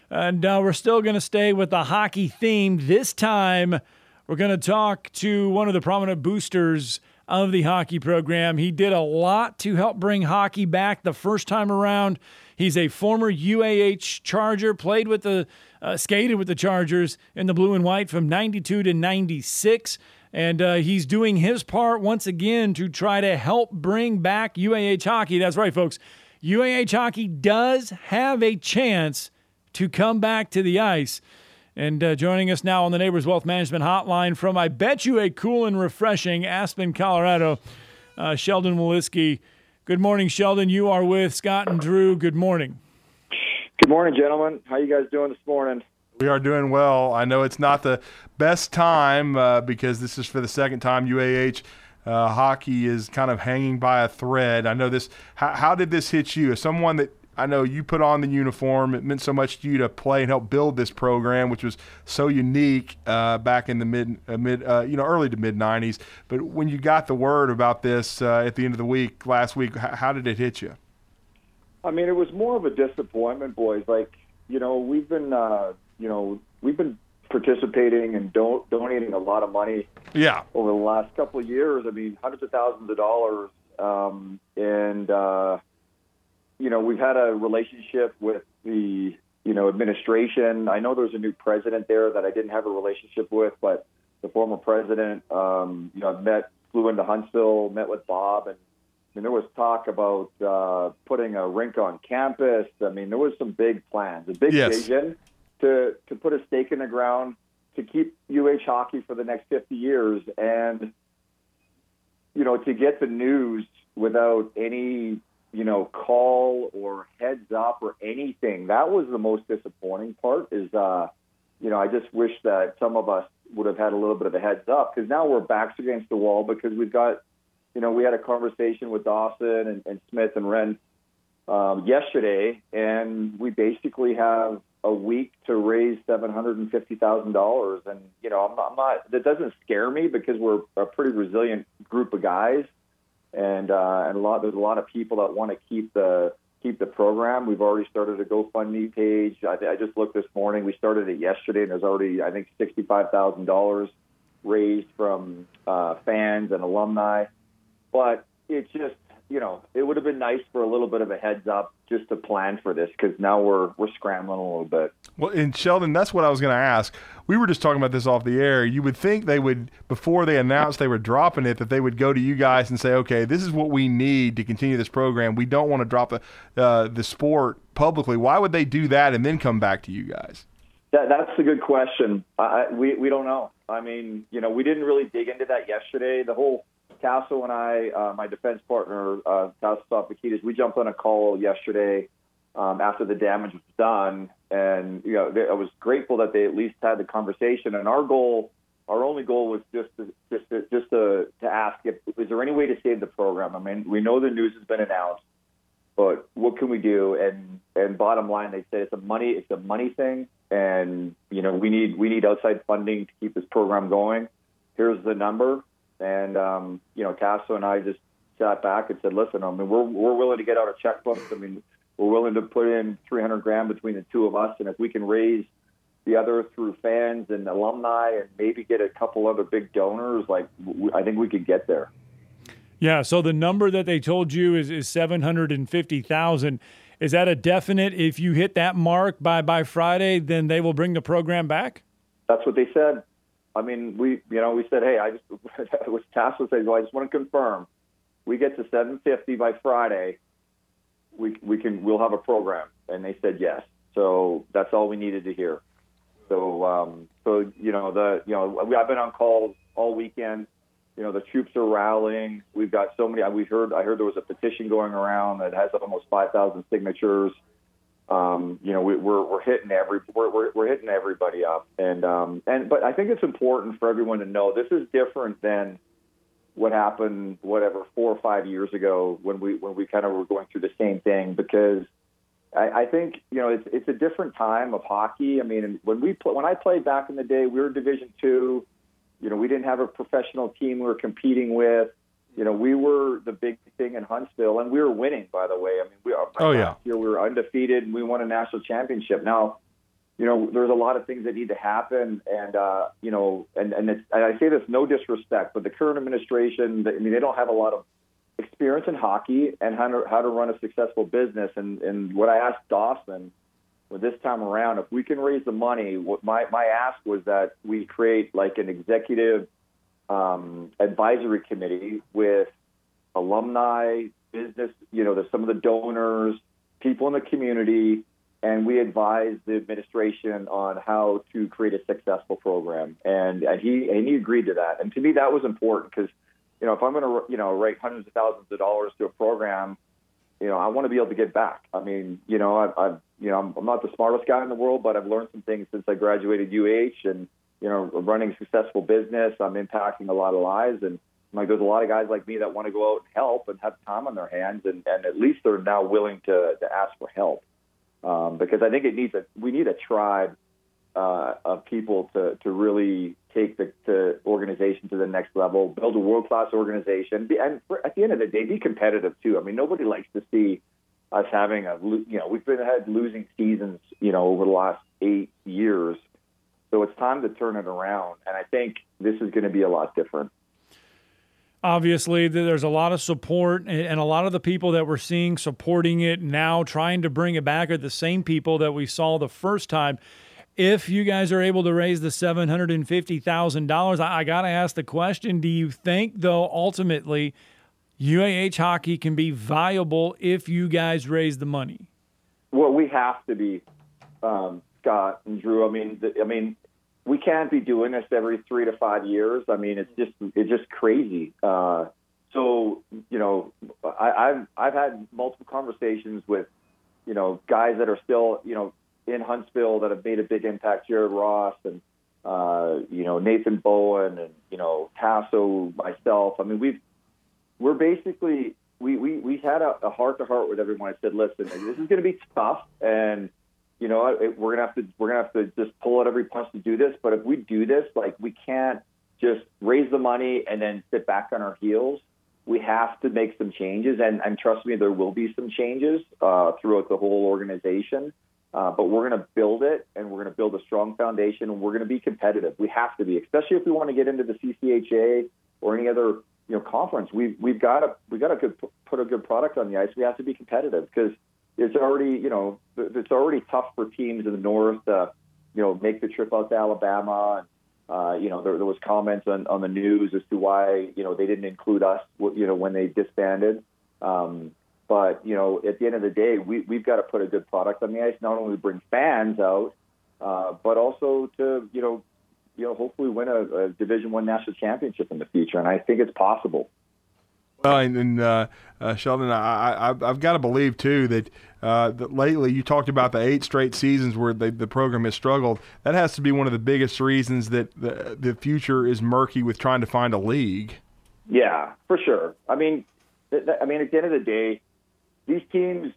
And we're still going to stay with the hockey theme. This time, we're going to talk to one of the prominent boosters of the hockey program. He did a lot to help bring hockey back the first time around. He's a former UAH Charger, skated with the Chargers in the blue and white from 92 to 96. And he's doing his part once again to try to help bring back UAH hockey. That's right, folks. UAH hockey does have a chance to come back to the ice. And joining us now on the Neighbors Wealth Management Hotline from, I bet you, a cool and refreshing Aspen, Colorado, Sheldon Woliski. Good morning, Sheldon. You are with Scott and Drew. Good morning. Good morning, gentlemen. How you guys doing this morning? We are doing well. I know it's not the best time because this is for the second time UAH hockey is kind of hanging by a thread. I know this. How did this hit you? As someone that I know you put on the uniform, it meant so much to you to play and help build this program, which was so unique back in the early to mid '90s. But when you got the word about this at the end of the week last week, how did it hit you? I mean, it was more of a disappointment, boys. We've been participating and donating a lot of money. Yeah. Over the last couple of years. I mean, hundreds of thousands of dollars, we've had a relationship with the, administration. I know there's a new president there that I didn't have a relationship with, but the former president, flew into Huntsville, met with Bob, and there was talk about putting a rink on campus. I mean, there was some big plans, a big vision to put a stake in the ground to keep UH hockey for the next 50 years. And, to get the news without any call or heads up or anything. That was the most disappointing part is, I just wish that some of us would have had a little bit of a heads up because now we're backs against the wall because we've got, we had a conversation with Dawson and Smith and Wren yesterday, and we basically have a week to raise $750,000. And, I'm not, that doesn't scare me because we're a pretty resilient group of guys. And there's a lot of people that want to keep the program. We've already started a GoFundMe page. I just looked this morning. We started it yesterday, and there's already, I think, $65,000 raised from fans and alumni. But it's just, it would have been nice for a little bit of a heads up just to plan for this because now we're scrambling a little bit. Well, and Sheldon, that's what I was going to ask. We were just talking about this off the air. You would think they would, before they announced they were dropping it, that they would go to you guys and say, okay, this is what we need to continue this program. We don't want to drop the sport publicly. Why would they do that and then come back to you guys? That's a good question. We don't know. I mean, we didn't really dig into that yesterday. The whole Tasso and I, my defense partner, Tasso Pakitas, we jumped on a call yesterday after the damage was done. And, I was grateful that they at least had the conversation. And our only goal was just to ask is there any way to save the program? I mean, we know the news has been announced, but what can we do? And bottom line, they said it's a money thing. And, we need outside funding to keep this program going. Here's the number. And, Tasso and I just sat back and said, listen, I mean, we're willing to get out our checkbooks. I mean, we're willing to put in $300,000 between the two of us. And if we can raise the other through fans and alumni and maybe get a couple other big donors, I think we could get there. Yeah. So the number that they told you is 750,000. Is that a definite? If you hit that mark by Friday, then they will bring the program back? That's what they said. I mean, we said, hey, what Tasso said, well, I just want to confirm. We get to 750 by Friday, we'll have a program. And they said yes. So that's all we needed to hear. So, I've been on calls all weekend. The troops are rallying. We've got so many. I heard there was a petition going around that has almost 5,000 signatures. We're hitting we're hitting everybody up, but I think it's important for everyone to know this is different than what happened 4 or 5 years ago when we kind of were going through the same thing because I think it's a different time of hockey. I mean, when I played back in the day, we were Division II. We didn't have a professional team we were competing with. We were the big thing in Huntsville, and we were winning, by the way. I mean, last year we were undefeated, and we won a national championship. Now, there's a lot of things that need to happen, and and I say this no disrespect, but the current administration, they don't have a lot of experience in hockey and how to run a successful business. And what I asked Dawson with this time around, if we can raise the money, what my ask was that we create like an executive advisory committee with alumni, business, some of the donors, people in the community, and we advise the administration on how to create a successful program. And he agreed to that. And to me, that was important because, if I'm going to, write hundreds of thousands of dollars to a program, I want to be able to give back. I mean, I'm not the smartest guy in the world, but I've learned some things since I graduated UH, and running a successful business. I'm impacting a lot of lives, and there's a lot of guys like me that want to go out and help and have time on their hands, and at least they're now willing to ask for help, because I think we need a tribe of people to really take the organization to the next level, build a world-class organization, and at the end of the day, be competitive too. I mean, nobody likes to see us having we've had losing seasons, over the last 8 years. So it's time to turn it around, and I think this is going to be a lot different. Obviously, there's a lot of support, and a lot of the people that we're seeing supporting it now, trying to bring it back, are the same people that we saw the first time. If you guys are able to raise the $750,000, I got to ask the question, do you think, though, ultimately, UAH hockey can be viable if you guys raise the money? Well, we have to be, Scott and Drew. I mean, we can't be doing this every 3 to 5 years. I mean, it's just crazy. I've had multiple conversations with, guys that are still, in Huntsville that have made a big impact. Jared Ross and Nathan Bowen and Tasso, myself. I mean, we're basically we had a heart to heart with everyone. I said, listen, this is going to be tough, and we're gonna have to just pull out every punch to do this. But if we do this, we can't just raise the money and then sit back on our heels. We have to make some changes, and trust me, there will be some changes throughout the whole organization. But we're going to build it, and we're going to build a strong foundation, and we're going to be competitive. We have to be, especially if we want to get into the CCHA or any other conference. We've got to put a good product on the ice. We have to be competitive because it's already tough for teams in the North to make the trip out to Alabama. And there was comments on the news as to why they didn't include us when they disbanded. But, at the end of the day, we've got to put a good product on the ice, not only to bring fans out, but also to, hopefully win a Division I national championship in the future. And I think it's possible. Well, and Sheldon, I've got to believe, too, that lately you talked about the 8 straight seasons where the program has struggled. That has to be one of the biggest reasons that the future is murky with trying to find a league. Yeah, for sure. I mean, at the end of the day, these teams,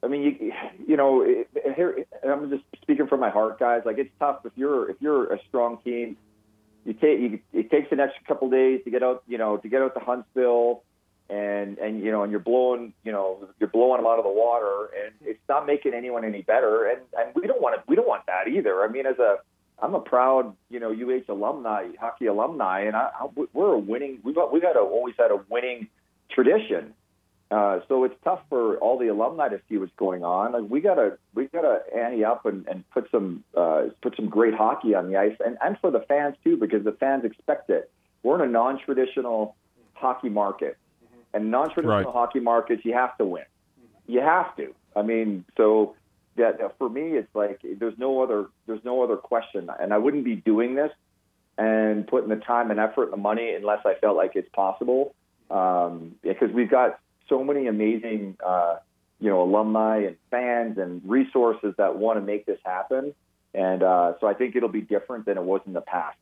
here, I'm just speaking from my heart, guys. It's tough if you're a strong team. It takes an extra couple of days to get out, to Huntsville, and you're blowing them out of the water, and it's not making anyone any better. And we don't want that either. I mean, I'm a proud, hockey alumni, and we're a winning. We've always had a winning tradition. So it's tough for all the alumni to see what's going on. We gotta ante up and put some great hockey on the ice, and for the fans too, because the fans expect it. We're in a non-traditional hockey market, and non-traditional hockey markets, you have to win. You have to. I mean, so that for me, it's there's no other question, and I wouldn't be doing this and putting the time and effort and the money unless I felt like it's possible, because we've got so many amazing, alumni and fans and resources that want to make this happen. And so I think it'll be different than it was in the past.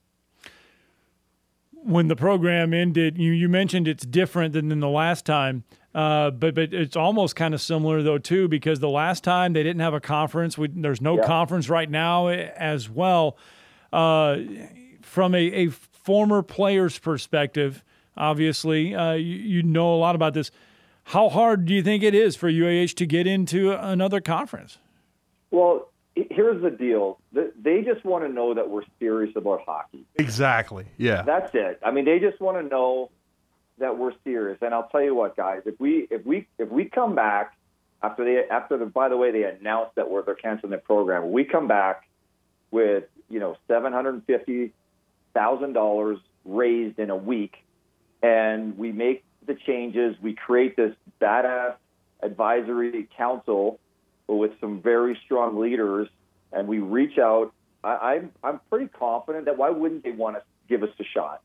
When the program ended, you mentioned it's different than the last time, but it's almost kind of similar, though, too, because the last time they didn't have a conference. There's no conference right now as well. From a former player's perspective, obviously, you know a lot about this. How hard do you think it is for UAH to get into another conference? Well, here's the deal. They just want to know that we're serious about hockey. Exactly. Yeah. That's it. I mean, they just want to know that we're serious. And I'll tell you what, guys, if we come back by the way, they announced that they're canceling the program. We come back with, $750,000 raised in a week, and we make the changes. We create this badass advisory council with some very strong leaders, and we reach out. I'm pretty confident that why wouldn't they want to give us a shot?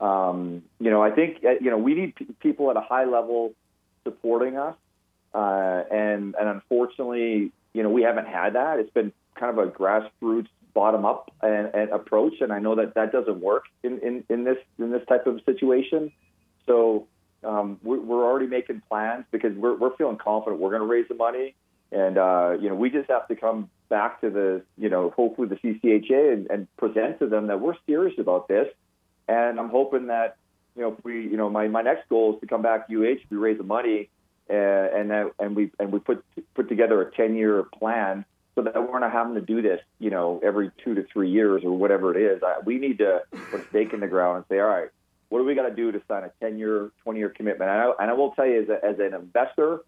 I think we need people at a high level supporting us, and unfortunately, we haven't had that. It's been kind of a grassroots, bottom up and approach, and I know that doesn't work in this type of situation. So we're already making plans because we're feeling confident we're going to raise the money. And, we just have to come back to the, hopefully the CCHA and present to them that we're serious about this. And I'm hoping that, if we, my next goal is to come back to UH, we raise the money and we put together a 10-year plan so that we're not having to do this, every 2 to 3 years or whatever it is. We need to put a stake in the ground and say, all right, what do we got to do to sign a 10-year, 20-year commitment? And I will tell you as an investor,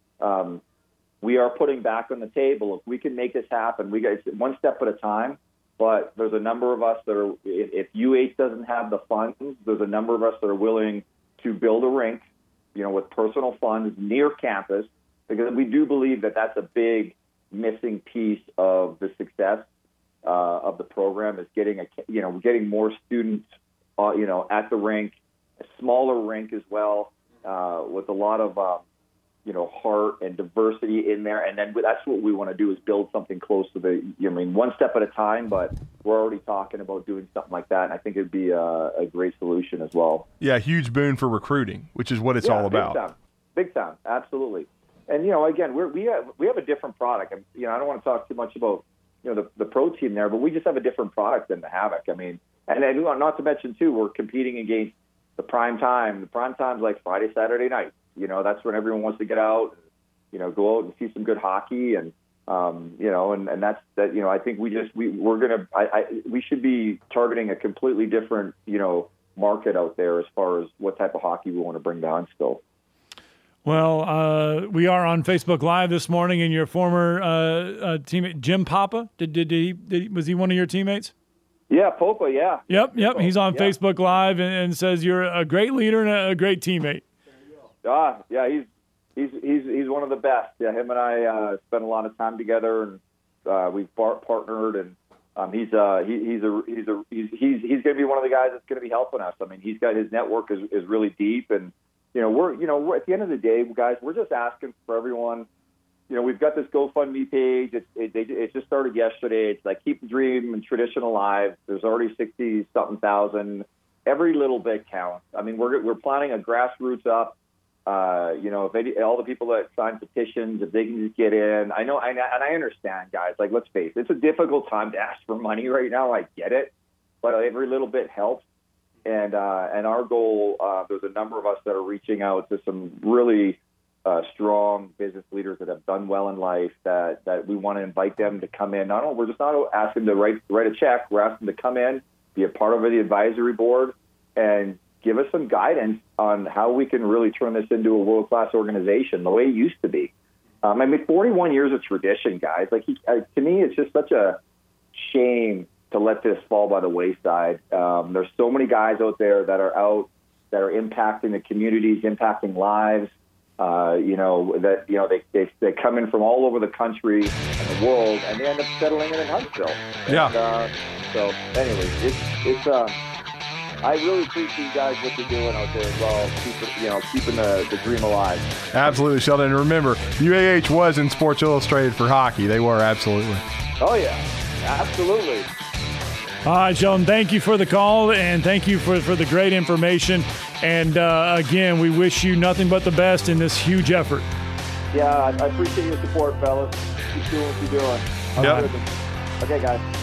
we are putting back on the table. If we can make this happen, we got one step at a time. But there's a number of us that are, if UH doesn't have the funds, there's a number of us that are willing to build a rink, with personal funds near campus, because we do believe that that's a big missing piece of the success of the program is getting more students, at the rink, a smaller rink as well, with a lot of heart and diversity in there. And then that's what we want to do is build something close to one step at a time, but we're already talking about doing something like that. And I think it'd be a great solution as well. Yeah. Huge boon for recruiting, which is what it's all about. Big time. Absolutely. And, again, we have a different product. And, I don't want to talk too much about, the pro team there, but we just have a different product than the Havoc. I mean, and then not to mention too, we're competing against the prime time. The prime time's like Friday, Saturday night. That's when everyone wants to get out, go out and see some good hockey. And, and that's that, I think we should be targeting a completely different, market out there as far as what type of hockey we want to bring to Huntsville. Well, we are on Facebook Live this morning, and your former teammate, Jim Papa, was he one of your teammates? Yeah, Popa, yeah. Yep. He's on Facebook Live and says you're a great leader and a great teammate. Yeah, he's one of the best. Yeah, him and I spent a lot of time together, and we've partnered, and he's going to be one of the guys that's going to be helping us. I mean, he's got his network is really deep, and we're at the end of the day, guys, we're just asking for everyone. We've got this GoFundMe page. It just started yesterday. It's like Keep the Dream and Tradition Alive. There's already 60-something thousand. Every little bit counts. I mean, we're planning a grassroots up. If all the people that sign petitions, if they can just get in. I know, and I understand, guys. Like, let's face it, it's a difficult time to ask for money right now. I get it, but every little bit helps. And our goal, there's a number of us that are reaching out to some really strong business leaders that have done well in life that we want to invite them to come in. We're just not asking them to write a check. We're asking them to come in, be a part of the advisory board, and give us some guidance on how we can really turn this into a world-class organization the way it used to be. 41 years of tradition, guys. Like, to me, it's just such a shame to let this fall by the wayside. There's so many guys out there that are impacting the communities, impacting lives. They come in from all over the country and the world, and they end up settling in Huntsville. Yeah. So, anyways, it's I really appreciate you guys what you're doing out there as well, keeping the dream alive. Absolutely, Sheldon. And remember, UAH was in Sports Illustrated for hockey. They were, absolutely. Oh, yeah. Absolutely. All right, Sheldon, thank you for the call, and thank you for the great information. And, again, we wish you nothing but the best in this huge effort. Yeah, I appreciate your support, fellas. Keep doing what you're doing. Yep. Okay, guys.